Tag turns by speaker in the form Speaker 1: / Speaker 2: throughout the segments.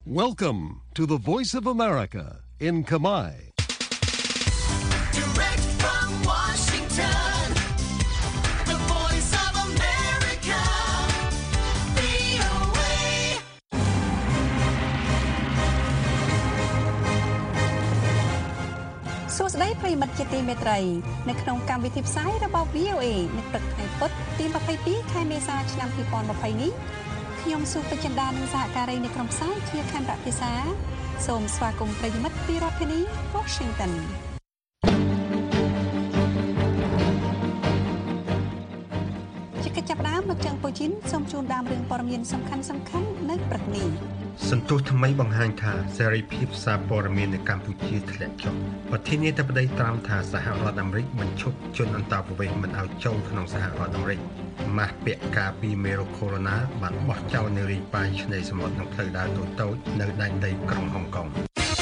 Speaker 1: Welcome to the Voice of America in Khmer.
Speaker 2: Direct from Washington, the Voice of America, VOA.
Speaker 3: សួស្តីប្រិយមិត្តជាទីមេត្រីនៅក្នុងកម្មវិធីផ្សាយរបស់ VOA នៅព្រឹកថ្ងៃពុធទី22ខែមេសាឆ្នាំ2020នេះខ្ញុំសុភចិន្តានិងសហការីនៅក្រុមផ្សាយជាខណ្ឌភាសាសូមស្វាគមន៍ប្រិយមិត្តពីរដ្ឋធានី Washington ជាកិច្ចចាប់ផ្ដើមលោកច័ន្ទពូជីនសូមជូនដើមរឿងព័ត៌មានសំខាន់ៗនៅព្រឹកនេះ
Speaker 4: សន្ទុះថ្មីបង្ហាញថាសេរីភាពសារព័ត៌មាននៅកម្ពុជាធ្លាក់ចុះប្រធានាធិបតីត្រាំថាសហរដ្ឋអាមេរិកបញ្ឈប់ជនអន្តោប្រវេសន៍មិនឲ្យចូលក្នុងសហរដ្ឋអាមេរិកម៉ាស់ពាក់ការពីមេរោគកូវីដ -19 បានបោះចោលនៅរាយប៉ាយឆ្នេរសមុទ្រនិងផ្លូវដើរតូចៗនៅដែនដីក្រុងហុងកុង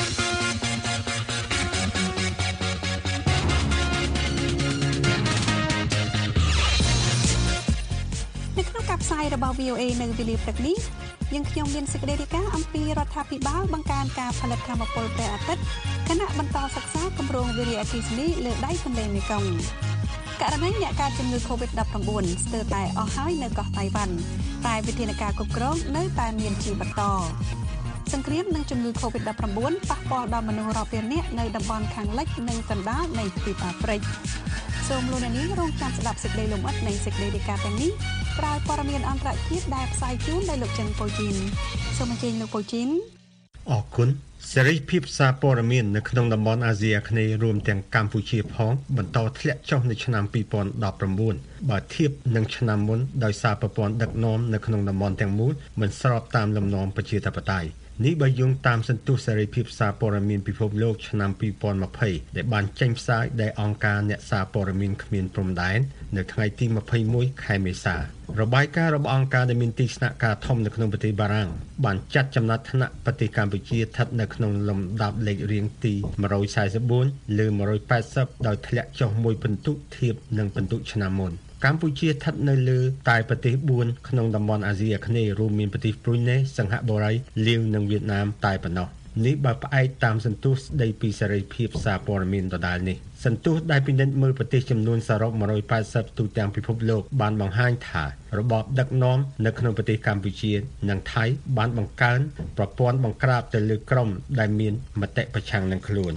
Speaker 3: នៅក្នុងការផ្សាយរបស់ VOA នៅវេលាព្រឹកនេះយើងខ្ញុំមានសេចក្តីរាយការណ៍អំពីរដ្ឋាភិបាលបង្កើនការផលិតថាមពលព្រះអាទិត្យគណៈបន្តសិក្សាគម្រោងវារីអគ្គិសនីលើដៃទន្លេមេគង្គករណីអ្នកកើតជំងឺ COVID-19 ស្ទើរតែអស់ហើយនៅកោះតៃវ៉ាន់តែវិធានការគ្រប់គ្រងនៅតែមានជាបន្តសង្គ្រាមនិងជំងឺ COVID-19 ប៉ះពាល់ដល់មនុស្សរាប់ពាន់នាក់នៅតំបន់ខាងលិចនិងកណ្ដាលនៃទ្វីបអាហ្វ្រិកសូមលោកអ្នកនាងរងចាំស្ដាប់សេចក្តីលម្អិតនៃសេចក្តីរាយការណ៍ទាំងនេះក្រោយព័ត៌មានអន្តរជាតិដែលផ្សាយជូនដោយលោកច័ន្ទពូជីនសូមអញ្ជើញលោកពូជីន
Speaker 4: អរគុណសេរីភាពសារព័ត៌មាននៅក្នុងតំបន់អាស៊ីអាគ្នេយ៍រួមទាំងកម្ពុជាផងបន្តធ្លាក់ចុះនៅឆ្នាំ2019បើធៀបនឹងឆ្នាំមុនដោយសារប្រព័ន្ធដឹកនាំនៅក្នុងតំបន់ទាំងមូលមិនស្របតាមលំនាំប្រជាធិបតេយ្យនេះបើយោងតាមសន្ទុះសេរីភាពសារព័ត៌មានពិភពលោកឆ្នាំ2020ដែលបានចេញផ្សាយដោយអង្គការអ្នកសារព័ត៌មានគ្មានព្រំដែននៅថ្ងៃទី21ខែមេសារបាយការណ៍របស់អង្គការដែលមានទីស្នាក់ការធំនៅក្នុងប្រទេសបារាំងបានចាត់ចំណាត់ថ្នាក់ប្រទេសកម្ពុជាស្ថិតនៅក្នុងលំដាប់លេខរៀងទី144លើ180ដោយធ្លាក់ចុះមួយពិន្ទុធៀបនឹងពិន្ទុឆ្នាំមុនកម្ពុជាស្ថិតនៅលើតែប្រទេស4ក្នុងតំបន់អាស៊ីអាគ្នេយ៍រួមមានប្រទេសព្រុយណេសិង្ហបុរីលាវនិងវៀតណាមតែប៉ុណ្ណោះនេះបើផ្អែកតាមសន្ទុះស្ដីពីសេរីភាពសារព័ត៌មានដដែលនេះសន្ទុះដែលពិនិត្យមើលប្រទេសចំនួនសរុប180ទូទាំងពិភពលោកបានបង្ហាញថារបបដឹកនាំនៅក្នុងប្រទេសកម្ពុជានិងថៃបានបង្កើនប្រព័ន្ធបង្ក្រាបទៅលើក្រុមដែលមានមតិប្រឆាំងនឹងខ្លួន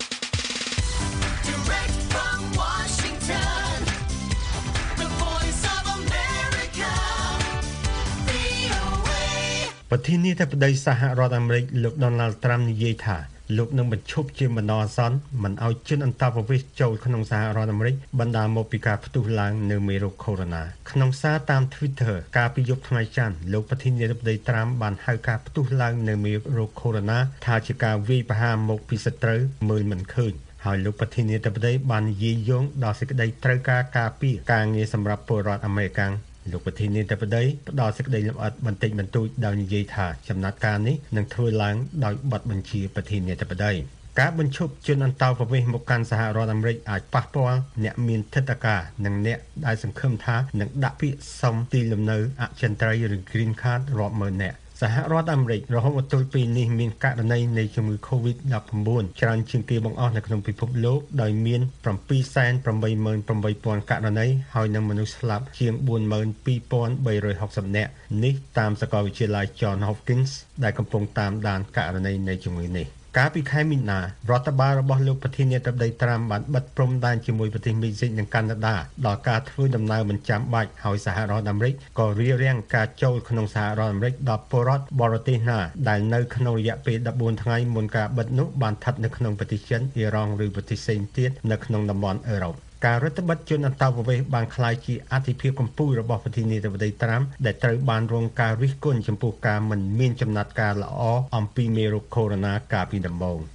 Speaker 4: ប្រធានាធិបតីសហរដ្ឋអាមេរិកលោក Donald Trump និយាយថាលោកនឹងបញ្ឈប់ជាបណ្ដោះអាសន្នមិនឲ្យជនអន្តោប្រវេសន៍ចូលក្នុងសហរដ្ឋអាមេរិកបណ្ដាលមកពីការផ្ទុះឡើងនៅមេរោគកូវីដ -19 ក្នុងសារតាម Twitter កាលពីយប់ថ្ងៃច័ន្ទលោកប្រធានាធិបតី Trump បានហៅការផ្ទុះឡើងនៅមេរោគកូវីដ -19 ថាជាការវាយប្រហារមកពីសត្រូវមើលមិនឃើញហើយលោកប្រធានាធិបតីបាននិយាយយោងដល់សេចក្តីត្រូវការការពារការងារសម្រាប់ពលរដ្ឋអាមេរិកលោកប្រធានាធិបតីផ្ដល់សេចក្តីលម្អិតបន្តិចបន្តួចដោយនិយាយថាចំណាត់ការនេះនឹងធ្វើឡើងដោយបទបញ្ជាប្រធានាធិបតីការបញ្ឈប់ជនអន្តោប្រវេសន៍មកកាន់សហរដ្ឋអាមេរិកអាចប៉ះពាល់អ្នកមានថវិកានិងអ្នកដែលសង្ឃឹមថានឹងដាក់ពាក្យសុំទីលំនៅអចិន្ត្រៃយ៍ឬ Green Card រាប់ម៉ឺននាក់សហរដ្ឋអាមេរិករហូតមកទល់ពេលនេះមានករណីនៃជំងឺ COVID-19 ច្រើនជាងគេបង្អស់នៅក្នុងពិភពលោកដោយមាន788,000 ករណីហើយនឹងមនុស្សស្លាប់ជាង42,360 នាក់នេះតាមសាកលវិទ្យាល័យ Johns Hopkins ដែលកំពុងតាមដានករណីនៃជំងឺនេះកាលពីខែមីនារដ្ឋបាលរបស់លោកប្រធានាធិបតីត្រាំបានបិទព្រំដែនជាមួយប្រទេសមេស៊ីកនិងកាណាដាដល់ការធ្វើដំណើរមិនចាំបាច់ហើយសហរដ្ឋអាមេរិកក៏រារាំងការចូលក្នុងសហរដ្ឋអាមេរិកដល់ពលរដ្ឋបរទេសណាដែលនៅក្នុងរយៈពេល14ថ្ងៃមុនការបិទនោះបានស្ថិតនៅក្នុងប្រទេសចិនអ៊ីរ៉ង់ឬប្រទេសផ្សេងទៀតនៅក្នុងតំបន់អឺរ៉ុបការរដ្ឋបិទជនអន្តោប្រវេសន៍បានក្លាយជាអធិភាពកម្ពុជារបស់ប្រធានាធិបតីត្រាំដែលត្រូវបានរងការរិះគន់ចំពោះការមិនមានចំណាត់ការល្អអំពីមេរោគកូវីដ -19 កាលពីដំបូង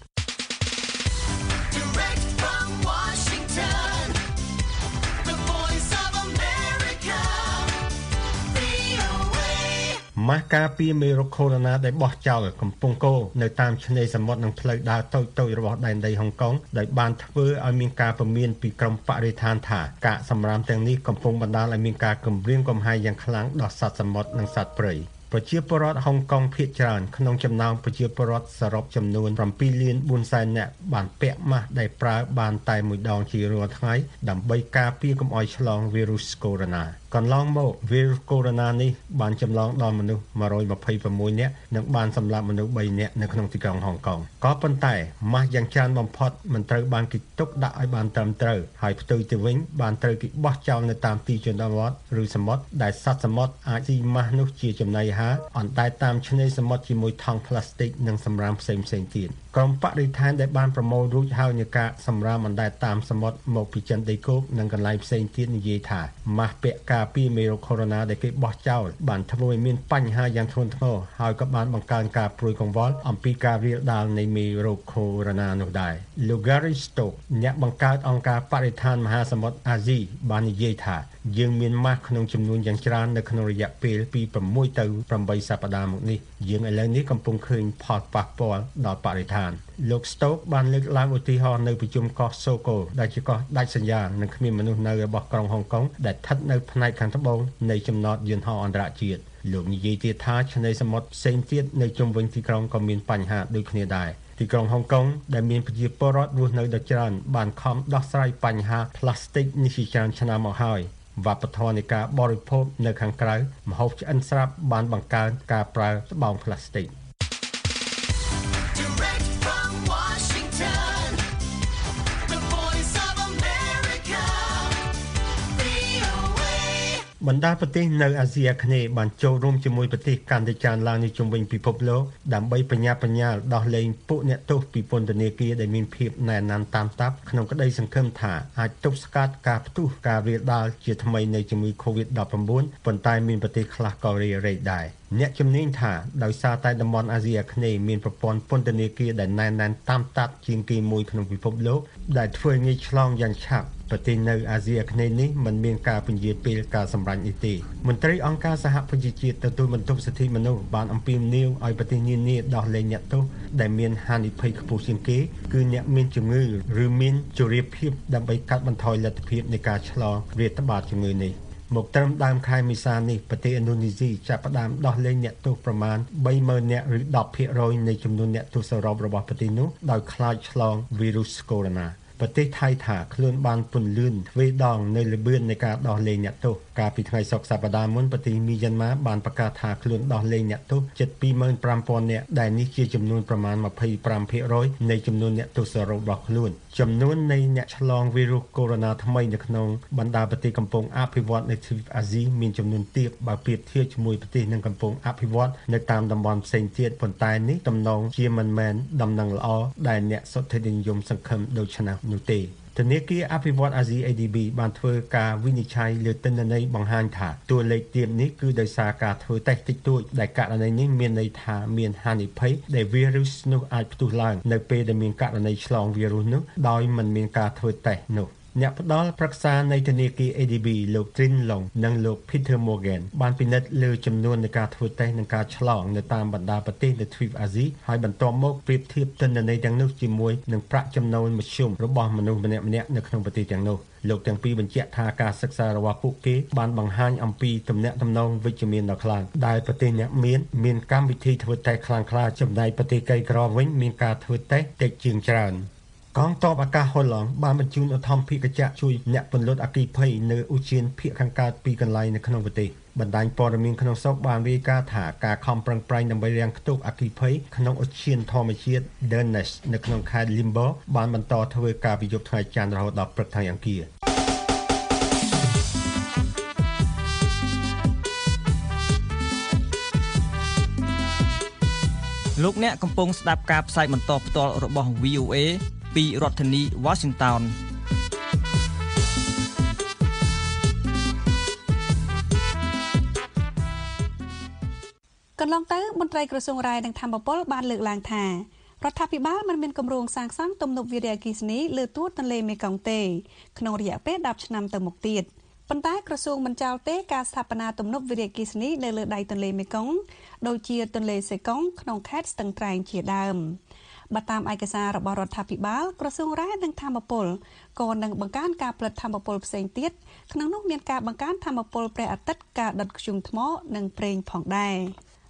Speaker 4: ម៉ាស់ការពារមេរោគកូវីដ -19 ដែលបោះចោលកំពុងកោនៅតាមឆ្នេរសមុទ្រនិងផ្លូវដើរតូចៗរបស់ដែនដីហុងកុងដែលបានធ្វើឲ្យមានការពមៀនពីក្រមបរិស្ថានថាការសម្រាមទាំងនេះកំពុងបណ្ដាលឲ្យមានការគំរាមកំហែងយ៉ាងខ្លាំងដល់សត្វសមុទ្រនិងសត្វព្រៃ ពប្រជាពលរដ្ឋហុងកុងភាគច្រើនក្នុងចំណោមប្រជាពលរដ្ឋសរុបចំនួន7លាន4សែននាក់បានពាក់ម៉ាស់ដែលប្រើបានតែមួយដងជារាល់ថ្ងៃដើម្បីការពារកុំឲ្យឆ្លងវីរុសកូវីដ -19 កន្លងមកវីរុសកូវីដ -19 នេះបានចម្លងដល់មនុស្ស126នាក់និងបានសម្លាប់មនុស្ស3នាក់នៅក្នុងទីក្រុងហុងកុងក៏ប៉ុន្តែម៉ាស់យ៉ាងច្រើនបំផុតមិនត្រូវបានគេទុកដាក់ឲ្យបានត្រឹមត្រូវហើយផ្ទុយទៅវិញបានត្រូវគេបោះចោលនៅតាមទីជនបទឬសមុទ្រដែលសត្វសមុទ្រអាចស៊ីម៉ាស់នោះជាចំណីអាហារអណ្តែតតាមឆ្នេរសមុទ្រជាមួយថង់ប្លាស្ទិកនិងសម្រាមផ្សេងៗទៀតក្រុមបរិស្ថានដែលបានប្រមូលរួចហើយនៃការសម្រាមអណ្តែតតាមសមុទ្រមកពីចិនដីគោកនិងកន្លែងផ្សេងទៀតនិយាយថាម៉ាស់ពាក់ការពារមេរោគកូវីដ -19 ដែលគេបោះចោលបានធ្វើឲ្យមានបញ្ហាយ៉ាងធ្ងន់ធ្ងរហើយក៏បានបង្កើនការព្រួយកង្វល់អំពីការរាលដាលនៃមេរោគកូវីដ -19 នោះដែរលោក Gary Stokes អ្នកបង្កើតអង្គការបរិស្ថានមហាសមុទ្រអាស៊ីបាននិយាយថាយើងមានម៉ាស់ក្នុងចំនួនយ៉ាងច្រើននៅក្នុងរយៈពេលពី6ទៅ8សប្តាហ៍មកនេះយើងឥឡូវនេះកំពុងឃើញផលប៉ះពាល់ដល់បរិស្ថានលោក Stokes បានលើកឡើងឧទាហរណ៍នៅប្រជុំកោះសូកូដែលជាកោះដាច់សញ្ញានិងគ្មានមនុស្សនៅរបស់ក្រុងហុងកុងដែលស្ថិតនៅផ្នែកខាងត្បូងនៃចំណតយន្តហោះអន្តរជាតិលោកនិយាយទៀតថាឆ្នេរសមុទ្រផ្សេងទៀតនៅជុំវិញទីក្រុងក៏មានបញ្ហាដូចគ្នាដែរទីក្រុងហុងកុងដែលមានប្រជាពលរដ្ឋរស់នៅដ៏ច្រើនបានខំដោះស្រាយបញ្ហាផ្លាស្ទិកនេះជាច្រើនឆ្នាំមកហើយវប្បធម៌នៃការបរិភោគនៅខាងក្រៅម្ហូបឆ្អិនស្រាប់បានបង្កើនការប្រើត្បូងផ្លាស្ទិក
Speaker 2: Direct from Washington, the voice of America, VOA.
Speaker 4: បណ្ដាប្រទេសនៅអាស៊ីអាគ្នេយ៍បានចូលរួមជាមួយប្រទេសកាន់តែច្រើនឡើងនៅជុំវិញពិភពលោកដើម្បីបញ្ញាបញ្ញាលដោះលែងពួកអ្នកទោសពីពន្ធនាគារដែលមានភាពណែនណាន់តាមតាប់ក្នុងក្តីសង្ឃឹមថាអាចទប់ស្កាត់ការផ្ទុះការរាលដាលជាថ្មីនៃជំងឺ COVID-19 ប៉ុន្តែមានប្រទេសខ្លះក៏រារែកដែរអ្នកជំនាញថាដោយសារតែតំបន់អាស៊ីអាគ្នេយ៍មានប្រព័ន្ធពន្ធនាគារដែលណែនណាន់តាមតាប់ជាងគេមួយក្នុងពិភពលោកដែលធ្វើងាយឆ្លងយ៉ាងឆាប់ប្រទេសនៅអាស៊ីអាគ្នេយ៍នេះមិនមានការពន្យាពេលការសម្រេចនេះទេមន្ត្រីអង្គការសហប្រជាជាតិទទួលបន្ទុកសិទ្ធិមនុស្សបានអំពាវនាវឲ្យប្រទេសនានាដោះលែងអ្នកទោសដែលមានហានិភ័យខ្ពស់ជាងគេគឺអ្នកមានជំងឺឬមានជរាភាពដើម្បីកាត់បន្ថយលទ្ធភាពនៃការឆ្លងរាតត្បាតជំងឺនេះមកត្រឹមដើមខែមេសានេះប្រទេសឥណ្ឌូនេស៊ីចាប់ផ្ដើមដោះលែងអ្នកទោសប្រមាណ 30,000 នាក់ឬ 10% នៃចំនួនអ្នកទោសសរុបរបស់ប្រទេសនោះដោយខ្លាចឆ្លងវីរុសកូវីដ -19 ប្រទេសថៃថាខ្លួនបានពន្លឿនទ្វេដងនៅល្បឿននៃការដោះលែងអ្នកទោសកាលពីថ្ងៃសុក្រសប្តាហ៍មុនប្រទេសមីយ៉ាន់ម៉ាបានប្រកាសថាខ្លួនដោះលែងអ្នកទោសជិត 25,000 នាក់ដែលនេះជាចំនួនប្រមាណ 25% នៃចំនួនអ្នកទោសសរុបរបស់ខ្លួនចំនួននៃអ្នកឆ្លងវីរុសកូវីដ -19 ថ្មីនៅក្នុងបណ្ដាប្រទេសកំពុងអភិវឌ្ឍនៅទ្វីបអាស៊ីមានចំនួនទាបបើប្រៀបធៀបជាមួយប្រទេសនឹងកំពុងអភិវឌ្ឍនៅតាមតំបន់ផ្សេងទៀតប៉ុន្តែនេះទំនងជាមិនមែនដំណឹងល្អដែលអ្នកសុតិនិយមសង្ឃឹមដូច្នេះនោះទេធនាគារអភិវឌ្ឍអាស៊ី ADB បានធ្វើការវិនិច្ឆ័យលើទិន្នន័យបង្ហាញថាតួលេខទាបនេះគឺដោយសារការធ្វើតេស្តតិចតួចដែលករណីនេះមានន័យថាមានហានិភ័យដែលវីរុសនោះអាចផ្ទុះឡើងនៅពេលដែលមានករណីឆ្លងវីរុសនោះដោយមិនមានការធ្វើតេស្តនោះអ្នកផ្ដល់ប្រឹក្សានៃធនាគារ ADB លោក Trin Long និងលោក Peter Morgan បានពិនិត្យលើចំនួននៃការធ្វើតេស្តនិងការឆ្លងនៅតាមបណ្ដាប្រទេសនៅទ្វីបអាស៊ីហើយបន្ទាប់មកប្រៀបធៀបទិន្នន័យទាំងនោះជាមួយនឹងប្រាក់ចំណូលមធ្យមរបស់មនុស្សម្នាក់ៗនៅក្នុងប្រទេសទាំងនោះលោកទាំងពីរបញ្ជាក់ថាការសិក្សារបស់ពួកគេបានបង្ហាញអំពីទំនាក់ទំនងវិជ្ជមានដ៏ខ្លាំងដែលប្រទេសអ្នកមានកម្មវិធីធ្វើតេស្តខ្លាំងក្លាចំណែកប្រទេសក្រីក្រវិញមានការធ្វើតេស្តតិចជាងច្រើនកងទ័ពអាកាសហូឡង់បានបញ្ជូនឧទ្ធម្ភាគចក្រជួយអ្នកពន្លត់អគ្គិភ័យនៅឧទ្យានភាគខាងកើតពីកន្លែងនៅក្នុងប្រទេសបណ្ដាញព័ត៌មានក្នុងស្រុកបានរាយការណ៍ថាការខំប្រឹងប្រែងដើម្បីរាំងខ្ទប់អគ្គិភ័យក្នុងឧទ្យានធម្មជាតិ Dernes នៅក្នុងខេត្ត Limbo បានបន្តធ្វើការពីយប់ថ្ងៃច័ន្ទរហូតដល់ព្រឹកថ្ងៃអង្គារ
Speaker 5: លោកអ្នកកំពុងស្ដាប់ការផ្សាយបន្តផ្ទាល់របស់ VOA ពីរដ្ឋធានី Washington
Speaker 3: កន្លងទៅមន្ត្រីក្រសួងរាយនឹងធម្មពលបានលើកឡើងថារដ្ឋាភិបាលមិនមានគម្រោងសាងសង់ទំនប់វារីអគ្គិសនីលើទួលទន្លេមេគង្គទេក្នុងរយៈពេល10ឆ្នាំទៅមុខទៀតប៉ុន្តែក្រសួងមិនចោលទេការស្ថាបនាទំនប់វារីអគ្គិសនីនៅលើដៃទន្លេមេគង្គដូចជាទន្លេសេកុងក្នុងខេត្តស្ទឹងត្រែងជាដើមបើតាមឯកសាររបស់រដ្ឋាភិបាលក្រសួងរាយនឹងធម្មពលក៏នឹងបង្កើនការផលិតធម្មពលផ្សេងទៀតក្នុងនោះមានការបង្កើនធម្មពលព្រះអាទិត្យការដុតធ្យូងថ្មនិងប្រេងផងដែរ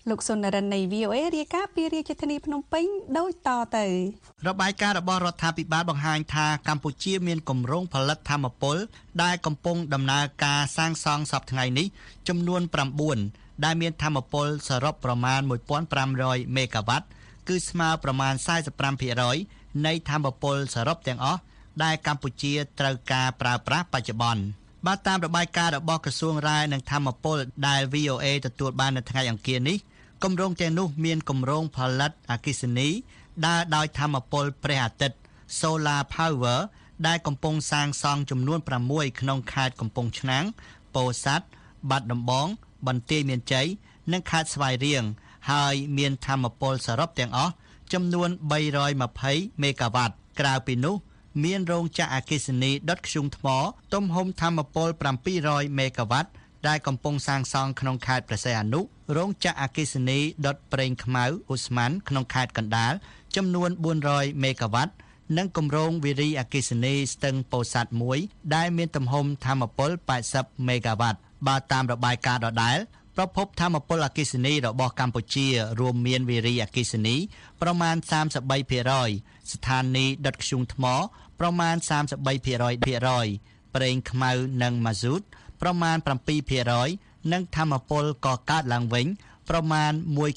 Speaker 3: លោកសុនរិននៃ VOA រាយការណ៍ពីរាជធានីភ្នំពេញដូចតទៅ
Speaker 6: របាយការណ៍របស់រដ្ឋាភិបាលបង្ហាញថាកម្ពុជាមានគម្រោងផលិតថាមពលដែលកំពុងដំណើរការសាងសង់សប្តាហ៍ថ្ងៃនេះចំនួន9ដែលមានថាមពលសរុបប្រមាណ 1500 មេហ្គាវ៉ាត់គឺស្មើប្រមាណ 45% នៃថាមពលសរុបទាំងអស់ដែលកម្ពុជាត្រូវការប្រើប្រាស់បច្ចុប្បន្នបាទតាមរបាយការណ៍របស់ក្រសួងរាយនិងថាមពលដែល VOA ទទួលបាននៅថ្ងៃអង្គារនេះគម្រោងទាំងនោះមានគម្រោងផលិតអគ្គិសនីដើរដោយថាមពលព្រះអាទិត្យ Solar Power ដែលកំពុងសាងសង់ចំនួន6ក្នុងខេត្តកំពង់ឆ្នាំង ពោធិ៍សាត់បាត់ដំបងបន្ទាយមានជ័យនិងខេត្តស្វាយរៀងហើយមានថាមពលសរុបទាំងអស់ចំនួន320មេហ្គាវ៉ាត់ក្រៅពីនោះមានរោងចក្រអគ្គិសនីដុតធ្យូងថ្មទំហំថាមពល700មេហ្គាវ៉ាត់ដែលកំពុងសាងសង់ក្នុងខេត្តព្រះសីហនុរោងចក្រអគ្គិសនីដុតប្រេងខ្មៅអូស្មានក្នុងខេត្តកណ្ដាលចំនួន400មេហ្គាវ៉ាត់និងគម្រោងវារីអគ្គិសនីស្ទឹងពោធិ៍សាត់1ដែលមានទំហំថាមពល80មេហ្គាវ៉ាត់បើតាមរបាយការណ៍ដដែលប្រភពថាមពលអគ្គិសនីរបស់កម្ពុជារួមមានវារីអគ្គិសនីប្រមាណ 33% ស្ថានីយ៍ដុតធ្យូងថ្មប្រមាណ 33% ប្រេងខ្មៅនិងម៉ាស៊ូតប្រមាណ 7% និងថាមពលកកើតឡើងវិញប្រមាណ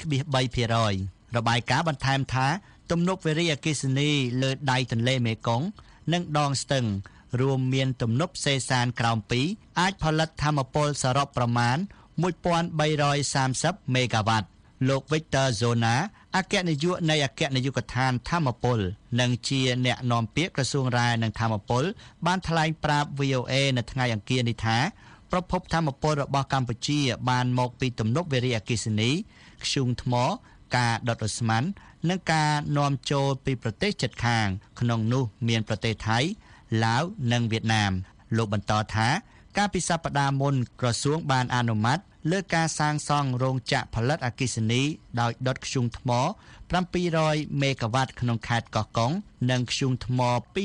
Speaker 6: 1.3% របាយការណ៍បន្ថែមថាទំនប់វារីអគ្គិសនីលើដៃទន្លេមេគង្គនិងដងស្ទឹងរួមមានទំនប់សេសានក្រោម2អាចផលិតថាមពលសរុបប្រមាណ 1330 មេហ្គាវ៉ាត់លោក Victor Zona អគ្គនាយកនៃអគ្គនាយកដ្ឋានថាមពលនិងជាអ្នកនាំពាក្យក្រសួងរាយនិងថាមពលបានថ្លែងប្រាប់ VOA នៅថ្ងៃអង្គារនេះថាប្រភពថាមពលរបស់កម្ពុជាបានមកពីទំនប់វារីអគ្គិសនីធ្យូងថ្មការដុតអូស្មန်និងការនាំចូលពីប្រទេសជិតខាងក្នុងនោះមានប្រទេសថៃឡាវនិងវៀតណាមលោកបន្តថាកាលពីសប្តាហ៍មុនក្រសួងបានអនុម័តលើការសាងសង់រោងចក្រផលិតអគ្គិសនីដោយដុតធ្យូងថ្ម700មេហ្គាវ៉ាត់ក្នុងខេត្តកោះកុងនិងធ្យូងថ្ម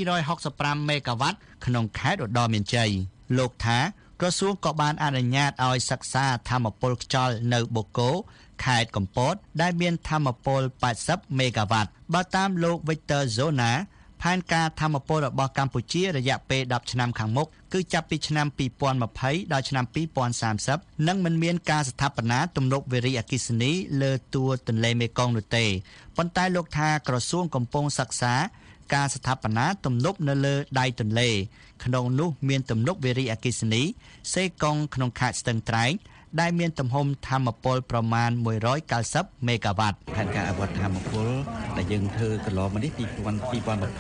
Speaker 6: 265មេហ្គាវ៉ាត់ក្នុងខេត្តឧត្តរមានជ័យលោកថាក្រសួងក៏បានអនុញ្ញាតឲ្យសិក្សាថាមពលខ្យល់នៅបូកូខេត្តកំពតដែលមានថាមពល80មេហ្គាវ៉ាត់បើតាមលោក Victor Zona ផែនការថាមពលរបស់កម្ពុជារយៈពេល10ឆ្នាំខាងមុខគឺចាប់ពីឆ្នាំ2020ដល់ឆ្នាំ2030និងមិនមានការស្ថាបនាទំនប់វារីអគ្គិសនីលើទួលទន្លេមេគង្គនោះទេប៉ុន្តែលោកថាក្រសួងកំពុងសិក្សាការស្ថាបនាទំនប់នៅលើដៃទន្លេក្នុងនោះមានទំនប់វារីអគ្គិសនីសេកុងក្នុងខេត្តស្ទឹងត្រែងដែលមានទំហំថាមពលប្រមាណ190មេហ្គាវ៉ាត់
Speaker 7: ផែនការអភិវឌ្ឍថាមពលដែលយើងធ្វើកន្លងមកនេះ2020ដល់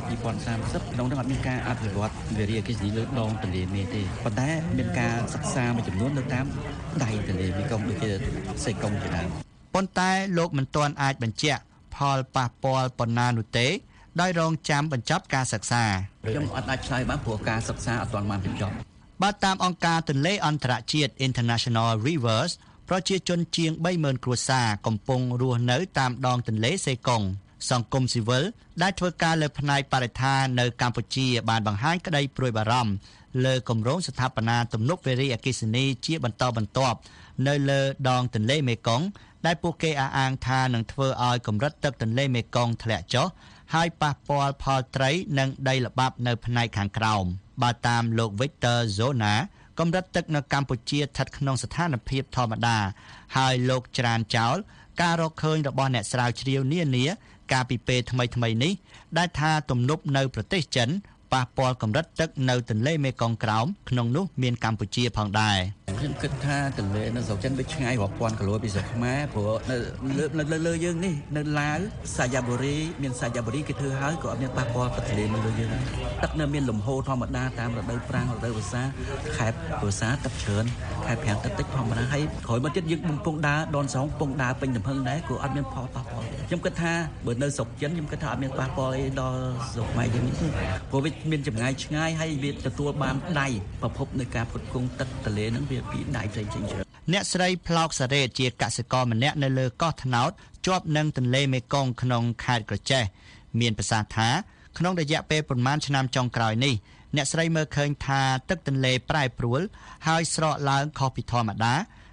Speaker 7: 2030ក្នុងនោះអត់មានការអភិវឌ្ឍវារីអគ្គិសនីលើដងទន្លេមេទេប៉ុន្តែមានការសិក្សាមួយចំនួននៅតាមដៃទន្លេមេគង្គដូចជាសេកុងជាដើម
Speaker 6: ប៉ុន្តែលោកមិនទាន់អាចបញ្ជាក់ផលប៉ះពាល់ប៉ុណ្ណានោះទេដោយរងចាំបញ្ចប់ការសិក្សា
Speaker 7: ខ្ញុំអត់អាចឆ្លើយបានព្រោះការសិក្សាអត់ទាន់បានបញ្ចប់
Speaker 6: បើតាមអង្គការទន្លេអន្តរជាតិ International Rivers ប្រជាជនជាង 30,000 គ្រួសារកំពុងរស់នៅតាមដងទន្លេសេកុងសង្គមស៊ីវិលដែលធ្វើការលើផ្នែកបរិស្ថាននៅកម្ពុជាបានបង្ហាញក្តីព្រួយបារម្ភលើគម្រោងស្ថាបនាទំនប់វារីអគ្គិសនីជាបន្តបន្ទាប់នៅលើដងទន្លេមេគង្គដែលពួកគេអះអាងថានឹងធ្វើឲ្យកម្រិតទឹកទន្លេមេគង្គធ្លាក់ចុះហើយប៉ះពាល់ផលត្រីនិងដីល្បាប់នៅផ្នែកខាងក្រោមបើតាមលោក Victor Zona កម្រិតទឹកនៅកម្ពុជាស្ថិតក្នុងស្ថានភាពធម្មតាហើយលោកច្រានចោលការរកឃើញរបស់អ្នកស្រាវជ្រាវនានាកាលពីពេលថ្មីនេះដែលថាទំនប់នៅប្រទេសចិនប៉ះពាល់កម្រិតទឹកនៅទន្លេមេគង្គក្រោមក្នុងនោះមានកម្ពុជាផងដែរ
Speaker 7: ខ្ញុំគិតថាទន្លេនៅស្រុកចិនវាឆ្ងាយរាប់ពាន់គីឡូពីស្រុកខ្មែរព្រោះនៅលើយើងនេះនៅឡាវសាយ៉ាបុរីមានសាយ៉ាបុរីគេធ្វើហើយក៏អត់មានប៉ះពាល់ទន្លេនៅលើយើងទឹកនៅមានលំហូរធម្មតាតាមរដូវប្រាំងរដូវវស្សាខេត្តវស្សាទឹកច្រើនខេត្តប្រាំងទឹកតិចធម្មតាហើយក្រោយមកទៀតយើងកំពុងដើរដនស្រង់កំពុងដើរពេញទំហឹងដែរក៏អត់មានផលប៉ះពាល់ខ្ញុំគិតថាបើនៅស្រុកចិនខ្ញុំគិតថាអត់មានប៉ះពាល់អីដល់ស្រុកខ្មែរយើងនេះទេព្រោះវាមានចម្ងាយឆ្ងាយហើយវាទទួលបានដៃប្រភពនៃការផ្គត់ផ្គង់ទឹកទន្លេហ្នឹងវាពីដៃផ្សេងៗច្រើន
Speaker 6: អ្នកស្រីផ្លោកសារ៉េតជាកសិករម្នាក់នៅលើកោះថ្នោតជាប់នឹងទន្លេមេគង្គក្នុងខេត្តក្រចេះមានប្រសាសន៍ថាក្នុងរយៈពេលប្រមាណឆ្នាំចុងក្រោយនេះអ្នកស្រីមើលឃើញថាទឹកទន្លេប្រែប្រួលហើយស្រកឡើងខុសពីធម្មតា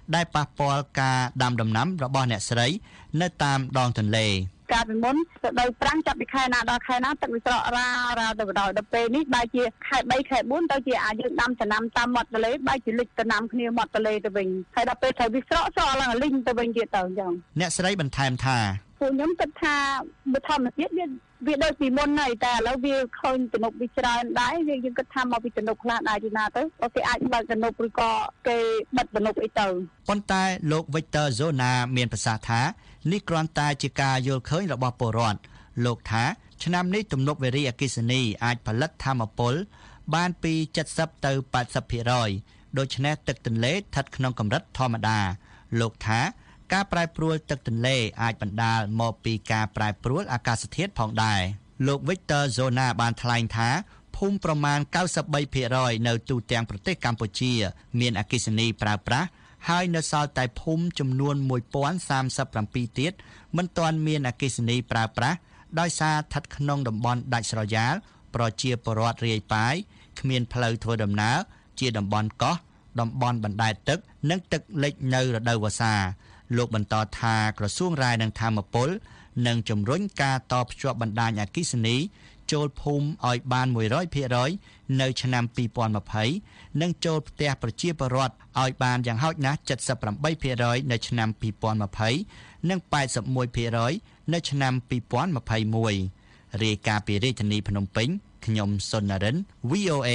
Speaker 6: ដែលប៉ះពាល់ការដាំដំណាំរបស់អ្នកស្រីនៅតាមដងទន្លេ
Speaker 8: កាលពីមុនទៅដោយប្រាំងចាប់ពីខែណាដល់ខែណាទឹកវាស្រករ៉ាទៅបណ្ដោយដល់ពេលនេះបែរជាខែ3ខែ4ទៅជាអាចយើងដាំដំណាំតាមមាត់ទន្លេបែរជាលិចដំណាំគ្នាមាត់ទន្លេទៅវិញហើយដល់ពេលត្រូវវាស្រកឡើងលីងទៅវិញទៀតទៅអញ្ចឹង
Speaker 6: អ្នកស្រីបន្ថែមថា
Speaker 8: ពួកខ្ញុំគិតថាបើធម្មជាតិវាដូចពីមុនហើយតែឥឡូវវាឃើញទំនប់វាច្រើនដែរយើងគិតថាមកពីទំនប់ខ្លះដែរទីណាទៅគេអាចបើកទំនប់ឬក៏គេបិទទំនប់អីទៅ
Speaker 6: ប៉ុន្តែលោក Victor Zona មានប្រសាសន៍ថានេះគ្រាន់តែជាការយល់ឃើញរបស់ពលរដ្ឋលោកថាឆ្នាំនេះទំនប់វារីអគ្គិសនីអាចផលិតថាមពលបានពី70ទៅ 80% ដូច្នេះទឹកទន្លេស្ថិតក្នុងកម្រិតធម្មតាលោកថាការប្រែប្រួលទឹកទន្លេអាចបណ្ដាលមកពីការប្រែប្រួលអាកាសធាតុផងដែរលោក Victor Zona បានថ្លែងថាភូមិប្រមាណ 93% នៅទូទាំងប្រទេសកម្ពុជាមានអគ្គិសនីប្រើប្រាស់ហើយនៅសល់តែភូមិចំនួន1037ទៀតមិនទាន់មានអគ្គិសនីប្រើប្រាស់ដោយសារស្ថិតក្នុងតំបន់ដាច់ស្រយាលប្រជាពលរដ្ឋរាយប៉ាយគ្មានផ្លូវធ្វើដំណើរជាតំបន់កោះតំបន់បណ្ដែតទឹកនិងទឹកលិចនៅរដូវវស្សាលោកបន្តថាក្រសួងរាយនឹងធម្មពលនឹងជំរុញការតភ្ជាប់បណ្ដាញអគ្គិសនីចូលភូមិឲ្យបាន 100% នៅឆ្នាំ2020និងចូលផ្ទះប្រជាពលរដ្ឋឲ្យបានយ៉ាងហោចណាស់ 78% នៅឆ្នាំ2020និង 81% នៅឆ្នាំ2021រាយការណ៍ពីរាជធានីភ្នំពេញខ្ញុំសុននរិន VOA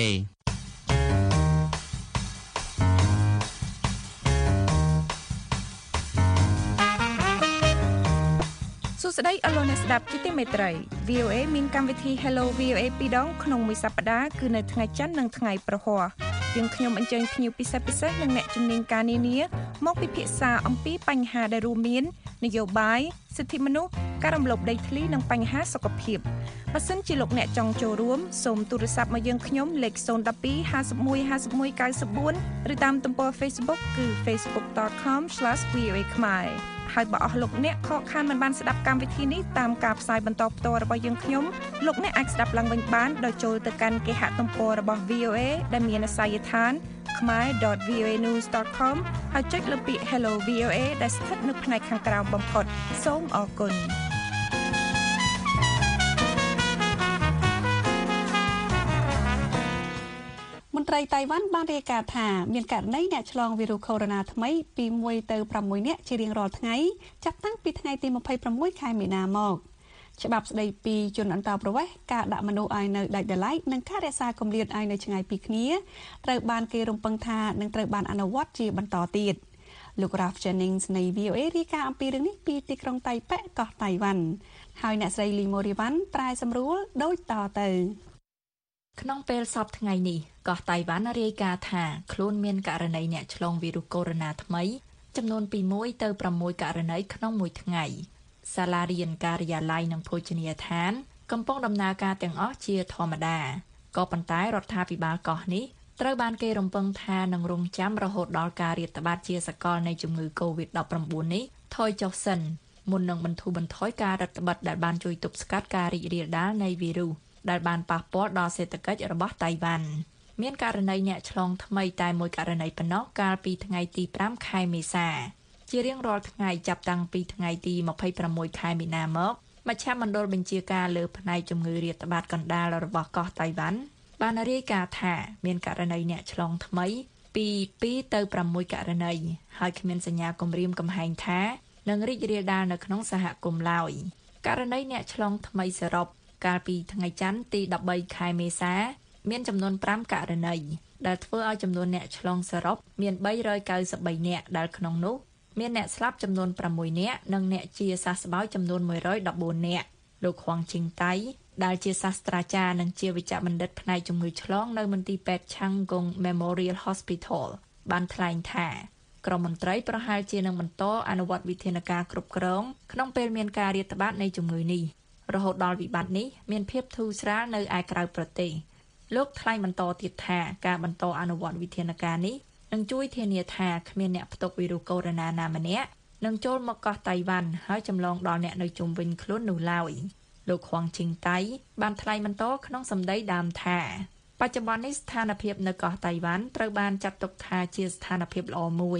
Speaker 9: សួស្តីអស់លោកអ្នកស្ដាប់ជាទីមេត្រី VOA មានកម្មវិធី Hello VOA ពីរដងក្នុងមួយសប្តាហ៍គឺនៅថ្ងៃច័ន្ទនិងថ្ងៃប្រហ័សយើងខ្ញុំអញ្ជើញភ្ញៀវពិសេសនិងអ្នកជំនាញការនានាមកពិភាក្សាអំពីបញ្ហាដែលរួមមាននយោបាយសិទ្ធិមនុស្សការរំលោភដីធ្លីនិងបញ្ហាសុខភាពបើសិនជាលោកអ្នកចង់ចូលរួមសូមទូរស័ព្ទមកយើងខ្ញុំលេខ012 51 51 94ឬតាមទំព័រ Facebook គឺ facebook.com/voa ខ្មែរហើយបើអស់លោកអ្នកខកខានមិនបានស្ដាប់កម្មវិធីនេះតាមការផ្សាយបន្តផ្ទាល់របស់យើងខ្ញុំលោកអ្នកអាចស្ដាប់ឡើងវិញបានដោយចូលទៅកាន់គេហទំព័ររបស់ VOA ដែលមានអាសយដ្ឋាន khmer.voanews.com ហើយចុចលើពាក្យ Hello VOA ដែលស្ថិតនៅផ្នែកខាងក្រោមបំផុតសូមអរគុណ
Speaker 3: មន្ត្រីតៃវ៉ាន់បានរាយការណ៍ថាមានករណីអ្នកឆ្លងវីរុសកូវីដ -19 ថ្មីពី1ទៅ6នាក់ជារៀងរាល់ថ្ងៃចាប់តាំងពីថ្ងៃទី26ខែមីនាមកច្បាប់ស្តីពីជនអន្តោប្រវេសន៍ការដាក់មនុស្សឲ្យនៅដាច់ដោយឡែកនិងការរក្សាគម្លាតឲ្យនៅឆ្ងាយពីគ្នាត្រូវបានគេរំពឹងថានឹងត្រូវបានអនុវត្តជាបន្តទៀតលោក Ralph Jennings នៃ VOA រាយការណ៍អំពីរឿងនេះពីទីក្រុងតៃប៉េកោះតៃវ៉ាន់ហើយអ្នកស្រី Lee Morivan ប្រែសម្រួលដូចតទៅ
Speaker 10: ក្នុងពេលសប្តាហ៍ថ្ងៃនេះកោះតៃវ៉ាន់រាយការណ៍ថាខ្លួនមានករណីអ្នកឆ្លងវីរុសកូវីដ -19 ថ្មីចំនួនពី1ទៅ6ករណីក្នុងមួយថ្ងៃសាលារៀនការិយាល័យនិងភោជនីយដ្ឋានកំពុងដំណើរការទាំងអស់ជាធម្មតាក៏ប៉ុន្តែរដ្ឋាភិបាលកោះនេះត្រូវបានគេរំពឹងថានឹងរងចាំរហូតដល់ការរាតត្បាតជាសកលនៃជំងឺ COVID-19 នេះថយចុះសិនមុននឹងបន្ធូរបន្ថយការរឹតបន្តឹងដែលបានជួយទប់ស្កាត់ការរីករាលដាលនៃវីរុសដែលបានប៉ះពាល់ដល់សេដ្ឋកិច្ចរបស់តៃវ៉ាន់មានករណីអ្នកឆ្លងថ្មីតែមួយករណីប៉ុណ្ណោះកាលពីថ្ងៃទី5ខែមេសាជារៀងរាល់ថ្ងៃចាប់តាំងពីថ្ងៃទី26ខែមីនាមកមជ្ឈមណ្ឌលបញ្ជាការលើផ្នែកជំងឺរាតត្បាតកណ្ដាលរបស់កោះតៃវ៉ាន់បានរាយការណ៍ថាមានករណីអ្នកឆ្លងថ្មីពី2ទៅ6ករណីហើយគ្មានសញ្ញាគំរាមកំហែងថានឹងរីករាលដាលនៅក្នុងសហគមន៍ឡើយករណីអ្នកឆ្លងថ្មីសរុបកាលពីថ្ងៃច័ន្ទទី13ខែមេសាមានចំនួន5ករណីដែលធ្វើឲ្យចំនួនអ្នកឆ្លងសរុបមាន393នាក់ដែលក្នុងនោះមានអ្នកស្លាប់ចំនួន6នាក់និងអ្នកជាសះស្បើយចំនួន114នាក់លោកខួងជីងតៃដែលជាសាស្ត្រាចារ្យនិងជាវិជ្ជបណ្ឌិតផ្នែកជំងឺឆ្លងនៅមន្ទីរពេទ្យ Changgung Memorial Hospital បានថ្លែងថាក្រមមន្ត្រីប្រហែលជានឹងបន្តអនុវត្តវិធានការគ្រប់គ្រងក្នុងពេលមានការរាតត្បាតនៃជំងឺនេះរហូតដល់វិបត្តិនេះមានភាពធូរស្រាលនៅឯក្រៅប្រទេសលោកថ្លែងបន្តទៀតថាការបន្តអនុវត្តវិធានការនេះនឹងជួយធានាថាគ្មានអ្នកផ្ទុកវីរុសកូវីដ -19 ណាម្នាក់នឹងចូលមកកោះតៃវ៉ាន់ហើយចម្លងដល់អ្នកនៅជុំវិញខ្លួននោះឡើយលោកខួងជីងតៃបានថ្លែងបន្តក្នុងសម្ដីដើមថាបច្ចុប្បន្ននេះស្ថានភាពនៅកោះតៃវ៉ាន់ត្រូវបានចាត់ទុកថាជាស្ថានភាពល្អមួយ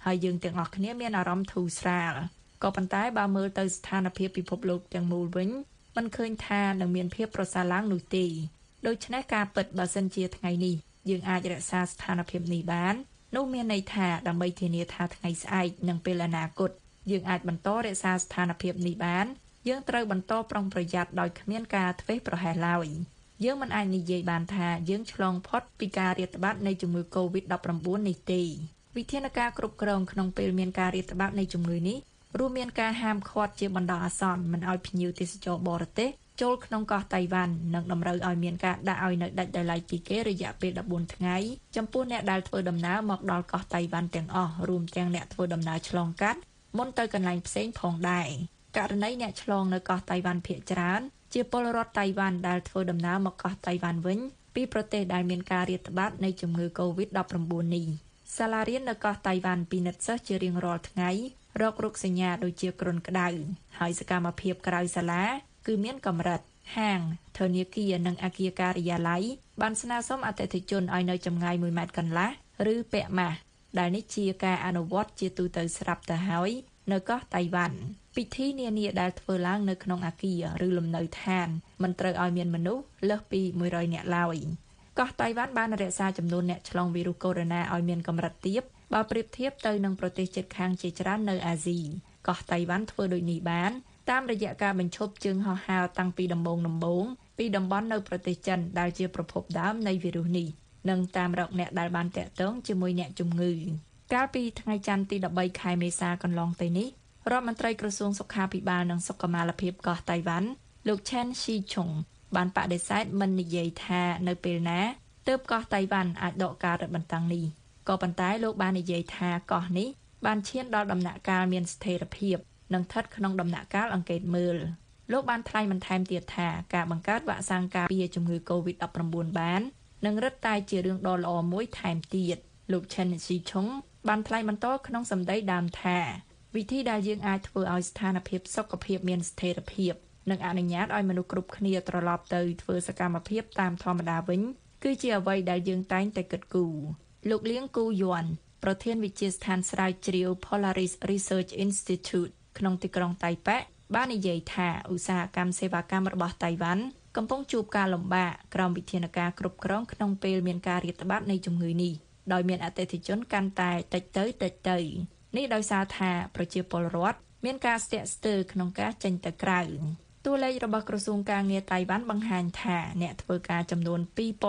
Speaker 10: ហើយយើងទាំងអស់គ្នាមានអារម្មណ៍ធូរស្រាលក៏ប៉ុន្តែបើមើលទៅស្ថានភាពពិភពលោកទាំងមូលវិញมันឃើញថានឹងមានភាពប្រសើរឡើងនោះទេដូច្នេះការពិតបើសិនជាថ្ងៃនេះយើងអាចរក្សាស្ថានភាពនេះបាននោះមានន័យថាដើម្បីធានាថាថ្ងៃស្អែកនិងពេលអនាគតយើងអាចបន្តរក្សាស្ថានភាពនេះបានយើងត្រូវបន្តប្រុងប្រយ័ត្នដោយគ្មានការធ្វេសប្រហែសឡើយយើងមិនអាចនិយាយបានថាយើងឆ្លងផុតពីការរាតត្បាតនៃជំងឺ COVID-19 នេះទេវិធានការគ្រប់គ្រងក្នុងពេលមានការរាតត្បាតនៃជំងឺនេះរួមមានការហាមឃាត់ជាបណ្ដោះអាសន្នមិនឲ្យភ្ញៀវទេសចរបរទេសចូលក្នុងកោះតៃវ៉ាន់និងតម្រូវឲ្យមានការដាក់ឲ្យនៅដាច់ដោយឡែកពីគេរយៈពេល14ថ្ងៃចំពោះអ្នកដែលធ្វើដំណើរមកដល់កោះតៃវ៉ាន់ទាំងអស់រួមទាំងអ្នកធ្វើដំណើរឆ្លងកាត់មុនទៅកន្លែងផ្សេងផងដែរករណីអ្នកឆ្លងនៅកោះតៃវ៉ាន់ភាគច្រើនជាពលរដ្ឋតៃវ៉ាន់ដែលធ្វើដំណើរមកកោះតៃវ៉ាន់វិញពីប្រទេសដែលមានការរាតត្បាតនៃជំងឺ COVID-19 នេះសាលារៀននៅកោះតៃវ៉ាន់ពិនិត្យសិស្សជារៀងរាល់ថ្ងៃរករោគសញ្ញាដូចជាគ្រុនក្តៅហើយសកម្មភាពក្រៅសាលាគឺមានកម្រិតហាងធនាគារនិងអគារការិយាល័យបានស្នើសុំអតិថិជនឲ្យនៅចម្ងាយ1ម៉ែត្រកន្លះឬពាក់ម៉ាស់ដែលនេះជាការអនុវត្តជាទូទៅស្រាប់ទៅហើយនៅកោះតៃវ៉ាន់ពិធីនានាដែលធ្វើឡើងនៅក្នុងអគារឬលំនៅឋានមិនត្រូវឲ្យមានមនុស្សលើសពី100នាក់ឡើយកោះតៃវ៉ាន់បានរក្សាចំនួនអ្នកឆ្លងវីរុសកូវីដ -19 ឲ្យមានកម្រិតទាបបើប្រៀបធៀបទៅនឹងប្រទេសជិតខាងជាច្រើននៅអាស៊ីកោះតៃវ៉ាន់ធ្វើដូចនេះបានតាមរយៈការបញ្ឈប់ជើងហោះហើរតាំងពីដំបូងពីតំបន់នៅប្រទេសចិនដែលជាប្រភពដើមនៃវីរុសនេះនិងតាមរកអ្នកដែលបានតាក់ទងជាមួយអ្នកជំងឺកាលពីថ្ងៃច័ន្ទទី13ខែមេសាកន្លងទៅនេះរដ្ឋមន្ត្រីក្រសួងសុខាភិបាលនិងសុខុមាលភាពកោះតៃវ៉ាន់លោក Chen Shih-chung បានបដិសេធមិននិយាយថានៅពេលណាទើបកោះតៃវ៉ាន់អាចដកការរឹតបន្តឹងនេះក៏ប៉ុន្តែលោកបាននិយាយថាកោះនេះបានឈានដល់ដំណាក់កាលមានស្ថិរភាពនិងស្ថិតក្នុងដំណាក់កាលអង្កេតមើលលោកបានថ្លែងបន្ថែមទៀតថាការបង្កើតវ៉ាក់សាំងការពារជំងឺ COVID-19 បាននឹងរឹតតែជារឿងដ៏ល្អមួយថែមទៀតលោក Chen Shih-chung បានថ្លែងបន្តក្នុងសម្ដីដើមថាវិធីដែលយើងអាចធ្វើឲ្យស្ថានភាពសុខភាពមានស្ថិរភាពនិងអនុញ្ញាតឲ្យមនុស្សគ្រប់គ្នាត្រឡប់ទៅធ្វើសកម្មភាពតាមធម្មតាវិញគឺជាអ្វីដែលយើងតែងតែគិតគូរលោកលៀងគូយួនប្រធានវិទ្យាស្ថានស្រាវជ្រាវ Polaris Research Institute ក្នុងទីក្រុងតៃប៉េបាននិយាយថាឧស្សាហកម្មសេវាកម្មរបស់តៃវ៉ាន់កំពុងជួបការលំបាកក្រោមវិធានការគ្រប់គ្រងក្នុងពេលមានការរាតត្បាតនៃជំងឺនេះដោយមានអតិថិជនកាន់តែតិចទៅនេះដោយសារថាប្រជាពលរដ្ឋមានការស្ទាក់ស្ទើរក្នុងការចេញទៅក្រៅតួលេខរបស់ក្រសួងការងារតៃវ៉ាន់បង្ហាញថាអ្នកធ្វើការចំនួន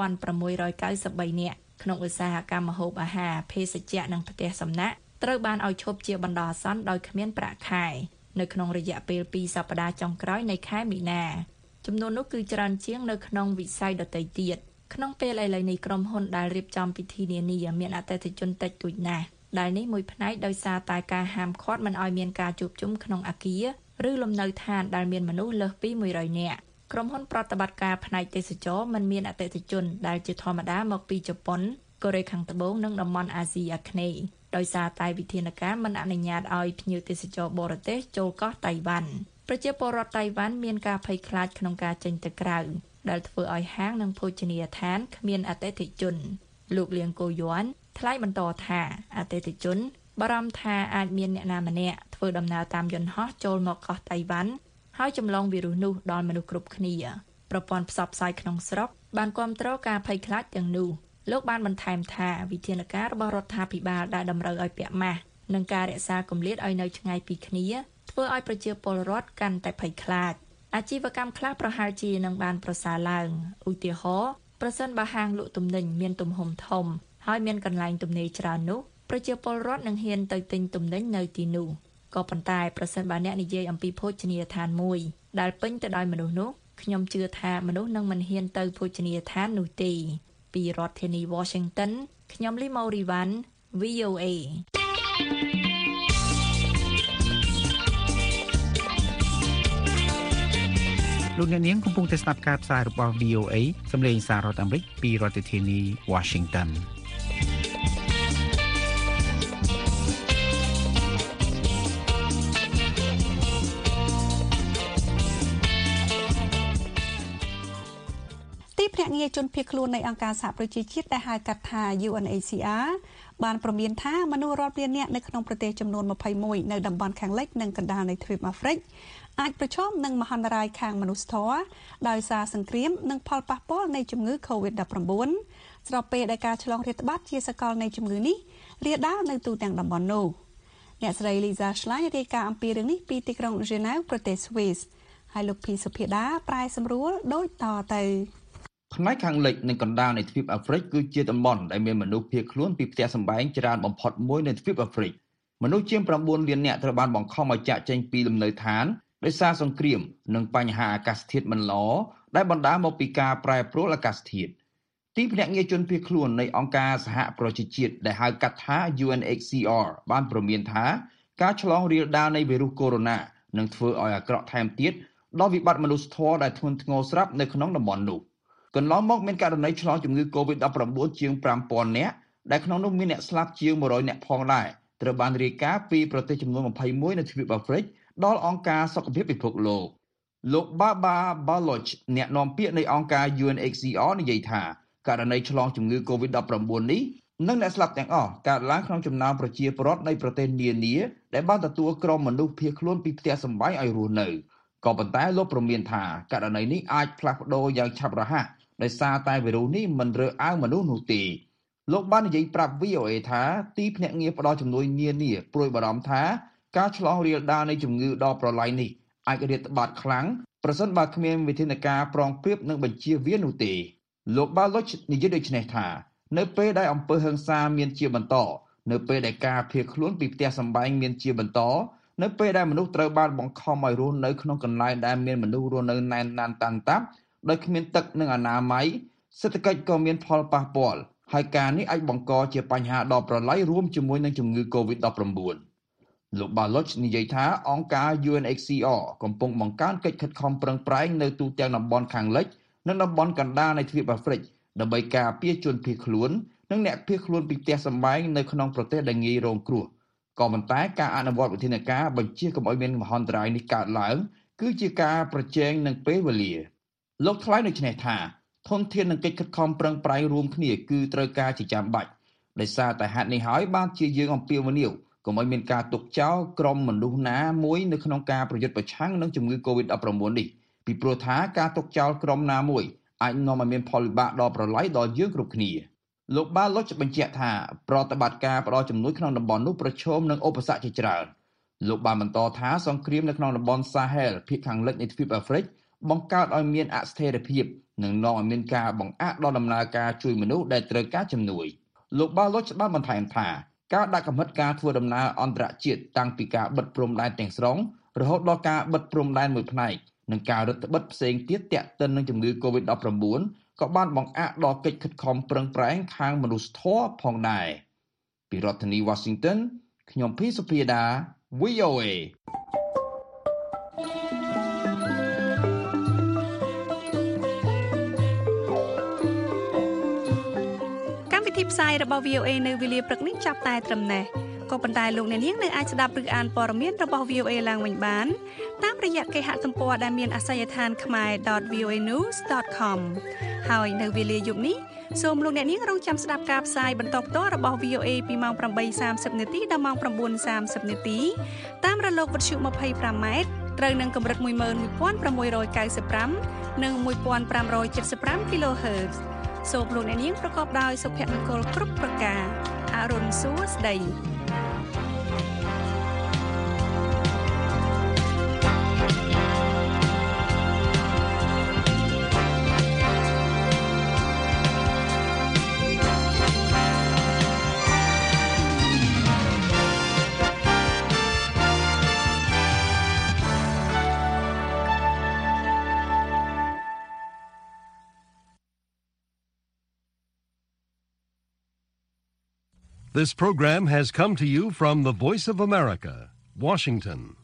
Speaker 10: 2693 នាក់ក្នុងឧស្សាហកម្មម្ហូបអាហារភេសជ្ជៈនិងផ្ទះសំណាក់ត្រូវបានឲ្យឈប់ជាបណ្ដោះអាសន្នដោយគ្មានប្រាក់ខែនៅក្នុងរយៈពេល2សប្តាហ៍ចុងក្រោយនៃខែមីនាចំនួននោះគឺច្រើនជាងនៅក្នុងវិស័យដទៃទៀតក្នុងពេលឥឡូវនេះក្រុមហ៊ុនដែលរៀបចំពិធីនានាមានអតិថិជនតិចតួចណាស់ដែលនេះមួយផ្នែកដោយសារតែការហាមឃាត់មិនឲ្យមានការជួបជុំក្នុងអគារឬលំនៅឋានដែលមានមនុស្សលើសពី100នាក់ក្រុមហ៊ុនប្រតិបត្តិការផ្នែកទេសចរមិនមានអតិថិជនដែលជាធម្មតាមកពីជប៉ុនកូរ៉េខាងត្បូងនិងតំបន់អាស៊ីអាគ្នេយ៍ដោយសារតែវិធានការមិនអនុញ្ញាតឲ្យភ្ញៀវទេសចរបរទេសចូលកោះតៃវ៉ាន់ប្រជាពលរដ្ឋតៃវ៉ាន់មានការភ័យខ្លាចក្នុងការចេញទៅក្រៅដែលធ្វើឲ្យហាងនិងភោជនីយដ្ឋានគ្មានអតិថិជនលោកលៀងកូយួនថ្លែងបន្តថាអតិថិជនបារម្ភថាអាចមានអ្នកណាម្នាក់ធ្វើដំណើរតាមយន្តហោះចូលមកកោះតៃវ៉ាន់ហើយចម្លងវីរុសនោះដល់មនុស្សគ្រប់គ្នាប្រព័ន្ធផ្សព្វផ្សាយក្នុងស្រុកបានគាំទ្រការភ័យខ្លាចទាំងនោះលោកបានបន្ថែមថាវិធានការរបស់រដ្ឋាភិបាលដែលតម្រូវឲ្យពាក់ម៉ាស់និងការរក្សាគម្លាតឲ្យនៅឆ្ងាយពីគ្នាធ្វើឲ្យប្រជាពលរដ្ឋកាន់តែភ័យខ្លាចអាជីវកម្មខ្លះប្រហែលជានឹងបានប្រសើរឡើងឧទាហរណ៍ប្រសិនបើហាងលក់ទំនិញមានទំហំធំហើយមានកន្លែងទំនេរច្រើននោះប្រជាពលរដ្ឋនឹងហ៊ានទៅទិញទំនិញនៅទីនោះក៏ប៉ុន្តែប្រសិនបើអ្នកនិយាយអំពីភោជនីយដ្ឋានមួយដែលពេញទៅដោយមនុស្សនោះខ្ញុំជឿថាមនុស្សនឹងមិនហ៊ានទៅភោជនីយដ្ឋាននោះទេពីរដ្ឋធានី Washington ខ្ញុំលីម៉ូរីវ៉ាន់ VOA
Speaker 11: លោកអ្នកនាងកំពុងតែស្ដាប់ការផ្សាយរបស់ VOA សម្លេងសាររដ្ឋអាមេរិកពីរដ្ឋធានី Washington
Speaker 3: ភ្នាក់ងារជនភៀសខ្លួននៃអង្គការសហប្រជាជាតិដែលហៅកាត់ថា UNHCR បានព្រមានថាមនុស្សរាប់លាននាក់នៅក្នុងប្រទេសចំនួន21នៅតំបន់ខាងលិចនិងកណ្ដាលនៃទ្វីបអាហ្វ្រិកអាចប្រឈមនឹងមហន្តរាយខាងមនុស្សធម៌ដោយសារសង្គ្រាមនិងផលប៉ះពាល់នៃជំងឺ COVID-19 ស្របពេលដែលការឆ្លងរាតត្បាតជាសកលនៃជំងឺនេះរាលដាលនៅទូទាំងតំបន់នោះអ្នកស្រី Lisa Schlein រាយការណ៍អំពីរឿងនេះពីទីក្រុង Geneva ប្រទេស Swiss ហើយលោកភីសុភាដាប្រែសម្រួលដូចតទៅ
Speaker 12: ផ្នែកខាងលិចនិងកណ្ដាលនៃទ្វីបអាហ្វ្រិកគឺជាតំបន់ដែលមានមនុស្សភៀសខ្លួនពីផ្ទះសម្បែងច្រើនបំផុតមួយនៅទ្វីបអាហ្វ្រិកមនុស្សជាង9លាននាក់ត្រូវបានបង្ខំឲ្យចាកចេញពីលំនៅឋានដោយសារសង្គ្រាមនិងបញ្ហាអាកាសធាតុមិនល្អដែលបណ្ដាលមកពីការប្រែប្រួលអាកាសធាតុទីភ្នាក់ងារជនភៀសខ្លួននៃអង្គការសហប្រជាជាតិដែលហៅកាត់ថា UNHCR បានព្រមានថាការឆ្លងរាលដាលនៃវីរុសកូវីដ -19 នឹងធ្វើឲ្យអាក្រក់ថែមទៀតដល់វិបត្តិមនុស្សធម៌ដែលធ្ងន់ធ្ងរស្រាប់នៅក្នុងតំបន់នោះកន្លងមកមានករណីឆ្លងជំងឺ COVID-19 ជាង 5000 នាក់ដែលក្នុងនោះមានអ្នកស្លាប់ជាង100នាក់ផងដែរត្រូវបានរាយការណ៍ពីប្រទេសចំនួន21នៅទ្វីបអាហ្វ្រិកដល់អង្គការសុខភាពពិភពលោក Baba Baloch អ្នកនាំពាក្យនៃអង្គការ UNHCR និយាយថាករណីឆ្លងជំងឺ COVID-19 នេះនិងអ្នកស្លាប់ទាំងអស់កើតឡើងក្នុងចំណោមប្រជាពលរដ្ឋនៃប្រទេសនានាដែលបានទទួលក្រុមមនុស្សភៀសខ្លួនពីផ្ទះសម្បែងឲ្យរស់នៅក៏ប៉ុន្តែលោកព្រមានថាករណីនេះអាចផ្លាស់ប្ដូរយ៉ាងឆាប់រហ័សដោយសារតែវីរុសនេះមិនរើសអើងមនុស្សនោះទេលោកបាននិយាយប្រាប់ VOA ថាទីភ្នាក់ងារផ្ដល់ជំនួយនានាព្រួយបារម្ភថាការឆ្លងរាលដាលនៃជំងឺដ៏ប្រឡាយនេះអាចរាតត្បាតខ្លាំងប្រសិនបើគ្មានវិធានការប្រងព្រាបនិងបញ្ជៀសវាងនោះទេលោក Baloch និយាយដូចនេះថានៅពេលដែលអំពើហិង្សាមានជាបន្តនៅពេលដែលការភៀសខ្លួនពីផ្ទះសម្បែងមានជាបន្តនៅពេលដែលមនុស្សត្រូវបានបង្ខំឲ្យរស់នៅក្នុងកន្លែងដែលមានមនុស្សរស់នៅណែនណានតាន់តាប់ដោយគ្មានទឹកនិងអនាម័យសេដ្ឋកិច្ចក៏មានផលប៉ះពាល់ហើយការនេះអាចបង្កជាបញ្ហាដ៏ប្រឡាយរួមជាមួយនឹងជំងឺ COVID-19 លោក Baloch និយាយថាអង្គការ UNHCR កំពុងបង្កើនកិច្ចខិតខំប្រឹងប្រែងនៅទូទាំងតំបន់ខាងលិចនិងតំបន់កណ្ដាលនៃទ្វីបអាហ្វ្រិកដើម្បីការពារជនភៀសខ្លួននិងអ្នកភៀសខ្លួនពីផ្ទះសម្បែងនៅក្នុងប្រទេសដែលងាយរងគ្រោះក៏ប៉ុន្តែការអនុវត្តវិធានការបញ្ជាកុំឲ្យមានមហន្តរាយនេះកើតឡើងគឺជាការប្រជែងនឹងពេលវេលាលោកថ្លែងដូចនេះថាធនធាននិងកិច្ចខិតខំប្រឹងប្រែងរួមគ្នាគឺត្រូវការជាចាំបាច់ដោយសារតែហេតុនេះហើយបានជាយើងអំពាវនាវកុំឲ្យមានការទុកចោលក្រុមមនុស្សណាមួយនៅក្នុងការប្រយុទ្ធប្រឆាំងនឹងជំងឺ COVID-19 នេះពីព្រោះថាការទុកចោលក្រុមណាមួយអាចនាំឲ្យមានផលវិបាកដ៏ប្រឡាយដល់យើងគ្រប់គ្នាលោក Baloch បញ្ជាក់ថាប្រតិបត្តិការផ្ដល់ជំនួយក្នុងតំបន់នោះប្រឈមនឹងឧបសគ្គជាច្រើនលោកបានបន្តថាសង្គ្រាមនៅក្នុងតំបន់ Sahel ភាគខាងលិចនៃទ្វីបអាហ្វ្រិកបង្កើតឲ្យមានអស្ថិរភាពនិងនាំឲ្យមានការបង្អាក់ដល់ដំណើរការជួយមនុស្សដែលត្រូវការជំនួយលោក Baloch បានបន្ថែមថាការដាក់កំហិតការធ្វើដំណើរអន្តរជាតិតាំងពីការបិទព្រំដែនទាំងស្រុងរហូតដល់ការបិទព្រំដែនមួយផ្នែកនិងការរឹតបន្តឹងផ្សេងទៀតទាក់ទិននឹងជំងឺ COVID-19 ក៏បានបង្អាក់ដល់កិច្ចខិតខំប្រឹងប្រែងខាងមនុស្សធម៌ផងដែរពីរដ្ឋធានី Washington ខ្ញុំភីសុភាដា VOA
Speaker 3: កម្មវិធីផ្សាយរបស់ VOA នៅវេលាព្រឹកនេះចាប់តែត្រឹមនេះក៏ប៉ុន្តែលោកអ្នកនាងនៅអាចស្ដាប់ឬអានព័ត៌មានរបស់ VOA ឡើងវិញបានតាមរយៈគេហទំព័រដែលមានអាសយដ្ឋាន khmer.voanews.com ហើយនៅវេលាយប់នេះសូមលោកអ្នកនាងរងចាំស្ដាប់ការផ្សាយបន្តផ្ទាល់របស់ VOA ពីម៉ោង 8:30 នាទីដល់ម៉ោង 9:30 នាទីតាមរលកវិទ្យុ 25 ម៉ែត្រត្រូវនឹងកម្រិត 11695 និង 1575 kHz សូមលោកអ្នកនាងប្រកបដោយសុភមង្គលគ្រប់ប្រការអរុនសួស្ដី
Speaker 1: This program has come to you from the Voice of America, Washington.